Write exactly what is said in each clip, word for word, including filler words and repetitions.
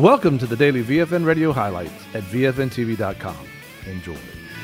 Welcome to the daily V F N Radio highlights at V F N T V dot com. Enjoy.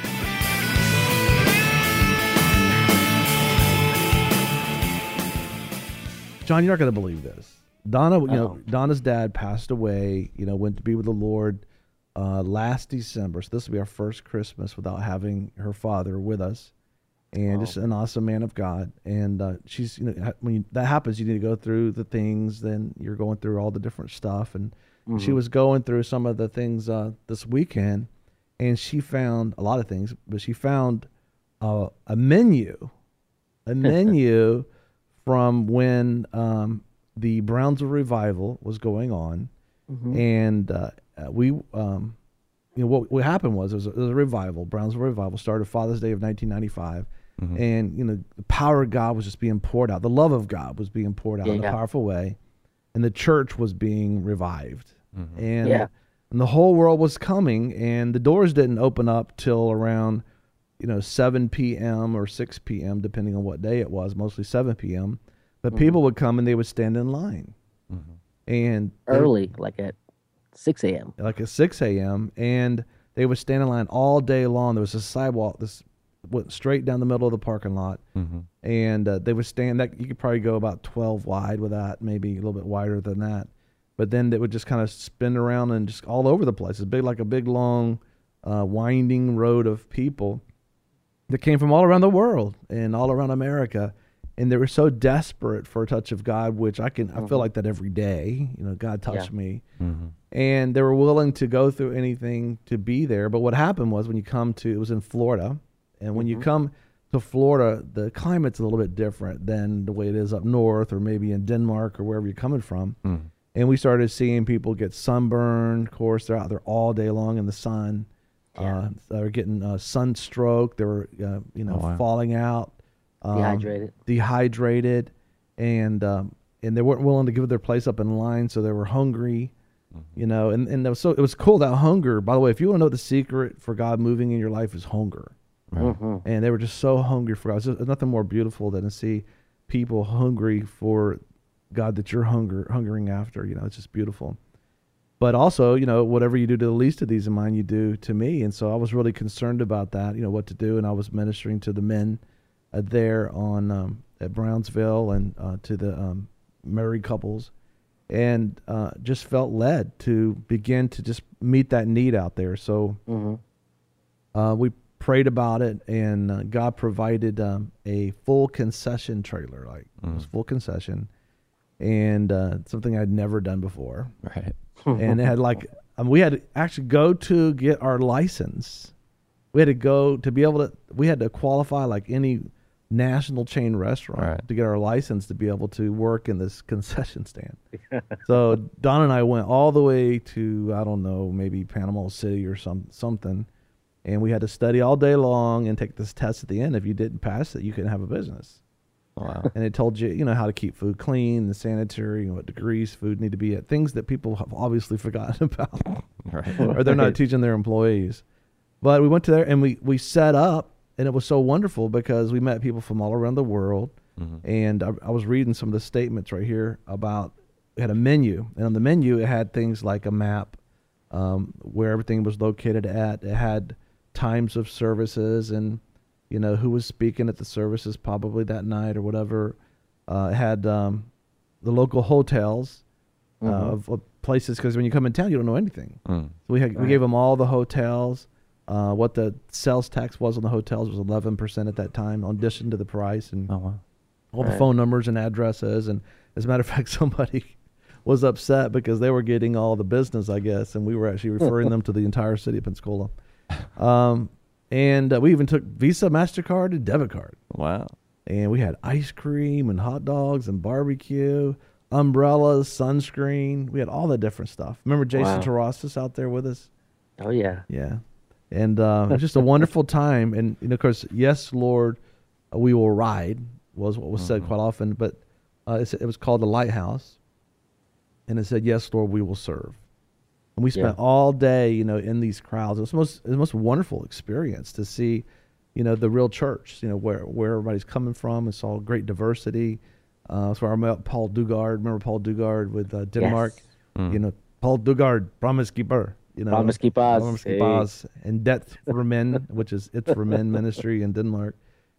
John, you're not going to believe this. Donna, you know, Donna's dad passed away, you know, went to be with the Lord uh, last December. So this will be our first Christmas without having her father with us. And Wow. just an awesome man of God. And uh, she's, you know, when you, that happens, you need to go through the things. Then you're going through all the different stuff. And mm-hmm. she was going through some of the things uh, this weekend, and she found a lot of things, but she found uh, a menu, a menu from when um, the Brownsville Revival was going on. Mm-hmm. And uh, we, um, you know, what, what happened was it was, a, it was a revival. Brownsville Revival started Father's Day of nineteen ninety-five. Mm-hmm. And, you know, the power of God was just being poured out. The love of God was being poured out yeah, in a yeah. powerful way. And the church was being revived. Mm-hmm. And, yeah. and the whole world was coming. And the doors didn't open up till around, you know, seven p.m. or six p.m., depending on what day it was, mostly seven p.m. But mm-hmm. people would come and they would stand in line. Mm-hmm. And early, like at six a.m. Like at six a.m. And they would stand in line all day long. There was a sidewalk, this went straight down the middle of the parking lot, mm-hmm. and uh, they would stand. That you could probably go about twelve wide with that, maybe a little bit wider than that. But then they would just kind of spin around and just all over the place. It's big, like a big long, uh, winding road of people that came from all around the world and all around America, and they were so desperate for a touch of God, which I can. Mm-hmm. I feel like that every day. You know, God touched yeah. me, mm-hmm. and they were willing to go through anything to be there. But what happened was when you come to, it was in Florida. And when mm-hmm. you come to Florida, the climate's a little bit different than the way it is up north or maybe in Denmark or wherever you're coming from. Mm. And we started seeing people get sunburned. Of course, they're out there all day long in the sun. Yeah. Uh, they're getting uh, sunstroke. They were, uh, you know, oh, wow. falling out. Um, dehydrated. Dehydrated. And um, and they weren't willing to give their place up in line, so they were hungry. Mm-hmm. You know, and, and it was so it was cool that hunger. By the way, if you want to know the secret for God moving in your life is hunger. Right. Mm-hmm. And they were just so hungry for God. There's nothing more beautiful than to see people hungry for God that you're hunger hungering after. You know, it's just beautiful. But also, you know, whatever you do to the least of these of mine, you do to me. And so I was really concerned about that, you know, what to do. And I was ministering to the men uh, there on um, at Brownsville and uh, to the um, married couples, and uh, just felt led to begin to just meet that need out there. So mm-hmm. uh, we prayed about it, and uh, God provided um, a full concession trailer, like mm. it was full concession, and uh, something I'd never done before. Right. And it had like, um, we had to actually go to get our license. We had to go to be able to, we had to qualify like any national chain restaurant right. to get our license to be able to work in this concession stand. So Don and I went all the way to, I don't know, maybe Panama City or some something. And we had to study all day long and take this test at the end. If you didn't pass it, you couldn't have a business. Wow. And it told you, you know, how to keep food clean, the sanitary, you know, what degrees food need to be at, things that people have obviously forgotten about. Right. Or they're not teaching their employees. But we went to there and we, we set up, and it was so wonderful because we met people from all around the world. Mm-hmm. And I, I was reading some of the statements right here about, it had a menu. And on the menu, it had things like a map um, where everything was located at. It had times of services and, you know, who was speaking at the services probably that night or whatever. Uh, it had um, the local hotels uh, mm-hmm. of, of places, because when you come in town, you don't know anything. Mm. So we had, right. we gave them all the hotels. Uh, what the sales tax was on the hotels was eleven percent at that time, in addition to the price, and oh, wow. all right. the phone numbers and addresses. And as a matter of fact, somebody was upset because they were getting all the business, I guess, and we were actually referring them to the entire city of Pensacola. Um, and uh, we even took Visa, MasterCard, and debit card. Wow. And we had ice cream and hot dogs and barbecue, umbrellas, sunscreen. We had all the different stuff. Remember Jason wow. Terrasas out there with us? Oh, yeah. Yeah. And uh, it was just a wonderful time. And, you know, of course, yes, Lord, uh, we will ride was what was mm-hmm. said quite often. But uh, it, it was called the Lighthouse. And it said, yes, Lord, we will serve. And we spent yeah. all day, you know, in these crowds. It was the most, it was the most wonderful experience to see, you know, the real church, you know, where, where everybody's coming from, and saw great diversity. Uh, that's where I met Paul Dugard. Remember Paul Dugard with uh, Denmark? Yes. Mm. You know, Paul Dugard, Promise Keeper. You know, Promise Keepers. Promise Keepers, and Death for Men, which is It's for Men ministry in Denmark,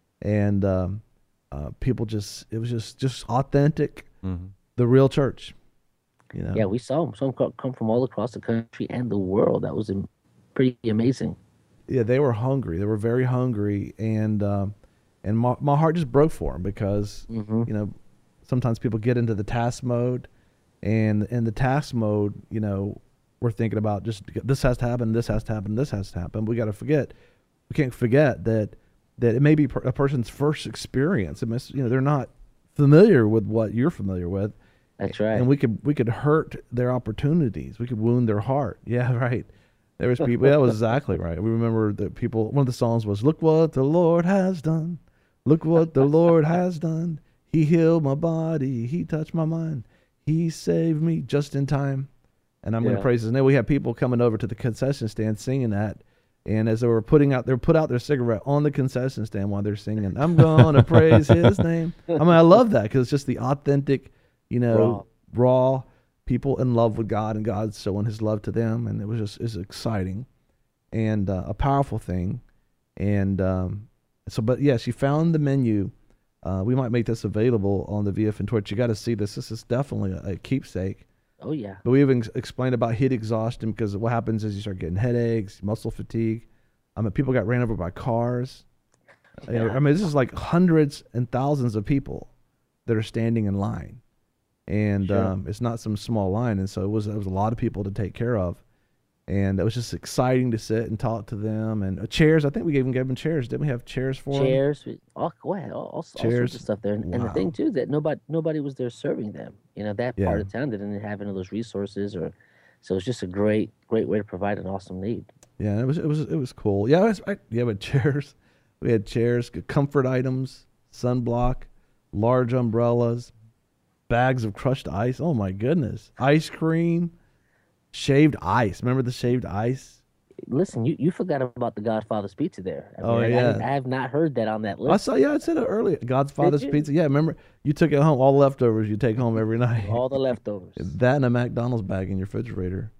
and um, uh, people just it was just just authentic, mm-hmm. the real church. You know? Yeah, we saw them. Some co- come from all across the country and the world. That was um, pretty amazing. Yeah, they were hungry. They were very hungry, and um, and my my heart just broke for them because mm-hmm. you know sometimes people get into the task mode, and in the task mode, you know, we're thinking about just this has to happen, this has to happen, this has to happen. We got to forget, we can't forget that that it may be a person's first experience. It must, you know, they're not familiar with what you're familiar with. That's right. And we could we could hurt their opportunities. We could wound their heart. Yeah, right. There was people. That was exactly right. We remember that people. One of the songs was, "Look what the Lord has done. Look what the Lord has done. He healed my body. He touched my mind. He saved me just in time." And I'm yeah. going to praise His name. We had people coming over to the concession stand singing that, and as they were putting out, they put out their cigarette on the concession stand while they're singing, "I'm going to praise His name." I mean, I love that because it's just the authentic, you know, raw. raw people in love with God, and God showing His love to them, and it was just it's exciting and uh, a powerful thing. And um, so, but yes, you found the menu. Uh, we might make this available on the V F N Twitch. You got to see this. This is definitely a, a keepsake. Oh yeah. But we even explained about heat exhaustion, because what happens is you start getting headaches, muscle fatigue. I mean, people got ran over by cars. Yeah. I mean, this is like hundreds and thousands of people that are standing in line. And sure. um, it's not some small line, and so it was it was a lot of people to take care of, and it was just exciting to sit and talk to them. And uh, chairs, I think we even gave them chairs. Didn't we have chairs for chairs? them? All, all, all, all chairs, sorts of stuff there. And, wow. and the thing too is that nobody nobody was there serving them. You know, that yeah. part of town didn't have any of those resources, or so it's just a great great way to provide an awesome need. Yeah, it was it was it was cool. Yeah, it was, I, yeah, with chairs, we had chairs, comfort items, sunblock, large umbrellas. Bags of crushed ice. Oh my goodness. Ice cream. Shaved ice. Remember the shaved ice? Listen, you, you forgot about the Godfather's Pizza there. I mean, oh, I, yeah. I, I have not heard that on that list. I saw, yeah, I said it earlier. Godfather's Pizza. Yeah, remember, you took it home, all the leftovers you take home every night. All the leftovers. That and a McDonald's bag in your refrigerator.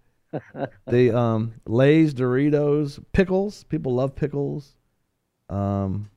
The um, Lay's, Doritos, pickles. People love pickles. Um,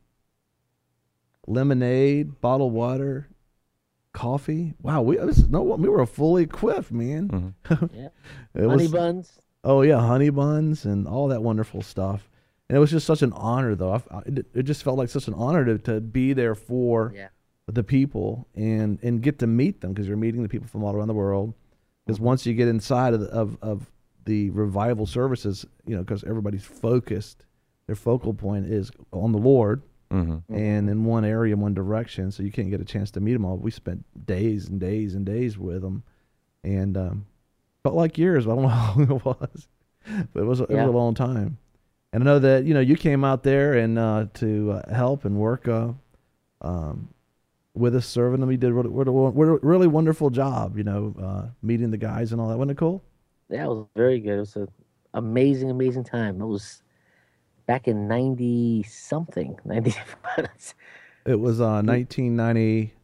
lemonade, bottled water. Coffee. Wow, we was, no, we were fully equipped, man. Mm-hmm. Yeah. Honey was, buns. Oh yeah, honey buns and all that wonderful stuff. And it was just such an honor, though. I, it, it just felt like such an honor to, to be there for yeah. the people and, and get to meet them, because you're meeting the people from all around the world. Because mm-hmm. once you get inside of the, of, of the revival services, you know, because everybody's focused, their focal point is on the Lord. Mm-hmm. And in one area, one direction, so you can't get a chance to meet them all. We spent days and days and days with them, and um, felt like years. I don't know how long it was, but it was, it yeah. was a long time. And I know that, you know, you came out there and uh, to uh, help and work uh, um, with us, serving them. You did a really, really wonderful job, you know, uh, meeting the guys and all that. Wasn't it cool? Yeah, it was very good. It was an amazing, amazing time. It was back in ninety something, ninety. It was uh, nineteen ninety.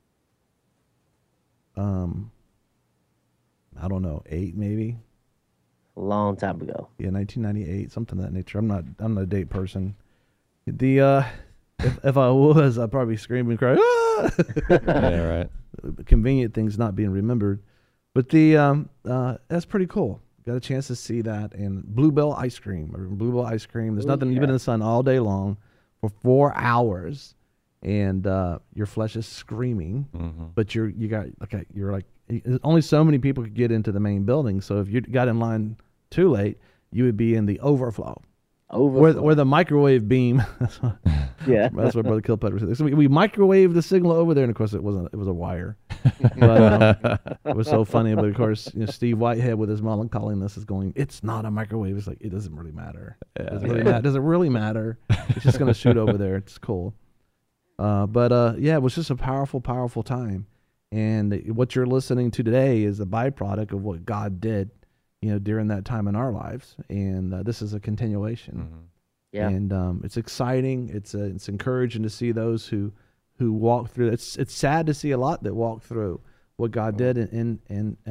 Um, I don't know, eight maybe. A long time ago. Yeah, nineteen ninety-eight, something of that nature. I'm not, I'm not a date person. The uh, if if I was, I'd probably scream and cry. Ah! Yeah, right. Convenient things not being remembered, but the um, uh, that's pretty cool. Got a chance to see that, and Bluebell ice cream, or Bluebell ice cream. There's Ooh, nothing. Yeah. You've been in the sun all day long for four hours, and uh, your flesh is screaming. Mm-hmm. But you're you got okay. You're like only so many people could get into the main building. So if you got in line too late, you would be in the overflow. Overflow. Where, where the microwave beam. That's what, yeah, that's what Brother Kilpatrick said. So we, we microwaved the signal over there, and of course it wasn't. It was a wire. But um, it was so funny. But of course, you know, Steve Whitehead with his melancholiness is going, "It's not a microwave." It's like, it doesn't really matter. Yeah. Does it really matter? Does it really matter? It's just going to shoot over there. It's cool. Uh, but uh, yeah, it was just a powerful, powerful time. And what you're listening to today is a byproduct of what God did, you know, during that time in our lives. And uh, this is a continuation. Mm-hmm. Yeah. And um, it's exciting. It's uh, it's encouraging to see those who who walk through. It's it's sad to see a lot that walk through what God did and and, and have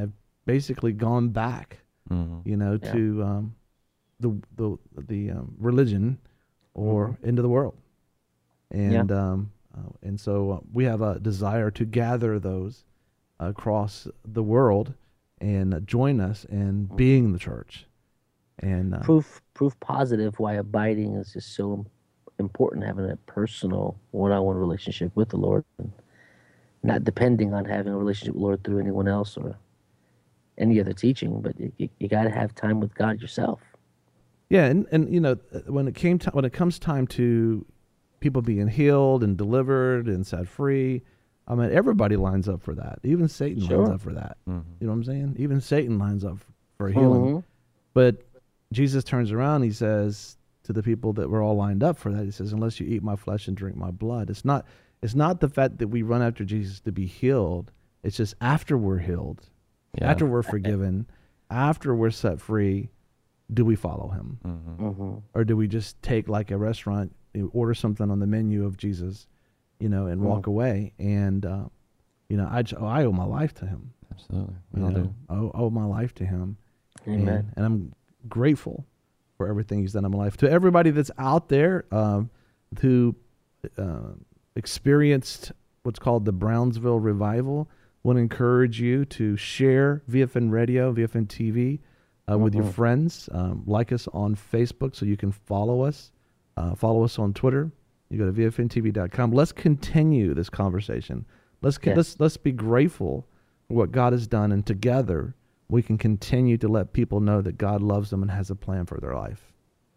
basically gone back, mm-hmm. you know, yeah. to um, the the the um, religion or mm-hmm. into the world, and yeah. um, uh, and so uh, we have a desire to gather those across the world and join us in mm-hmm. being the church, and uh, proof proof positive why abiding is just so important, having a personal one-on-one relationship with the Lord, and not depending on having a relationship with the Lord through anyone else or any other teaching, but you, you got to have time with God yourself. Yeah, and, and you know, when it came to, when it comes time to people being healed and delivered and set free, I mean, everybody lines up for that. Even Satan sure. lines up for that. Mm-hmm. You know what I'm saying? Even Satan lines up for healing. Mm-hmm. But Jesus turns around, he says to the people that were all lined up for that, he says, unless you eat my flesh and drink my blood. It's not it's not the fact that we run after Jesus to be healed. It's just after we're healed, yeah. after we're forgiven, after we're set free, do we follow him? Mm-hmm. Mm-hmm. Or do we just take, like a restaurant, order something on the menu of Jesus, you know, and mm-hmm. walk away? And, uh, you know, I, I owe my life to him. Absolutely. We all do. I owe, owe my life to him. Amen. And, and I'm grateful for everything he's done in my life. To everybody that's out there um, who uh, experienced what's called the Brownsville Revival, I want to encourage you to share V F N Radio, V F N T V uh, mm-hmm. with your friends. Um, like us on Facebook so you can follow us. Uh, follow us on Twitter. You go to V F N T V dot com. Let's continue this conversation. Let's yes. let's let's be grateful for what God has done, and together we can continue to let people know that God loves them and has a plan for their life.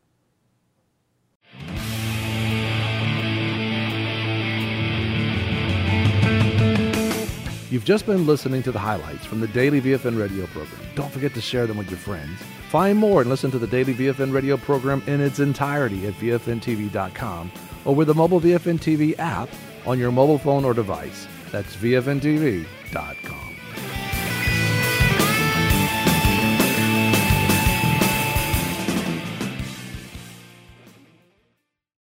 You've just been listening to the highlights from the Daily V F N Radio program. Don't forget to share them with your friends. Find more and listen to the Daily V F N Radio program in its entirety at V F N T V dot com or with the mobile V F N T V app on your mobile phone or device. That's V F N T V dot com.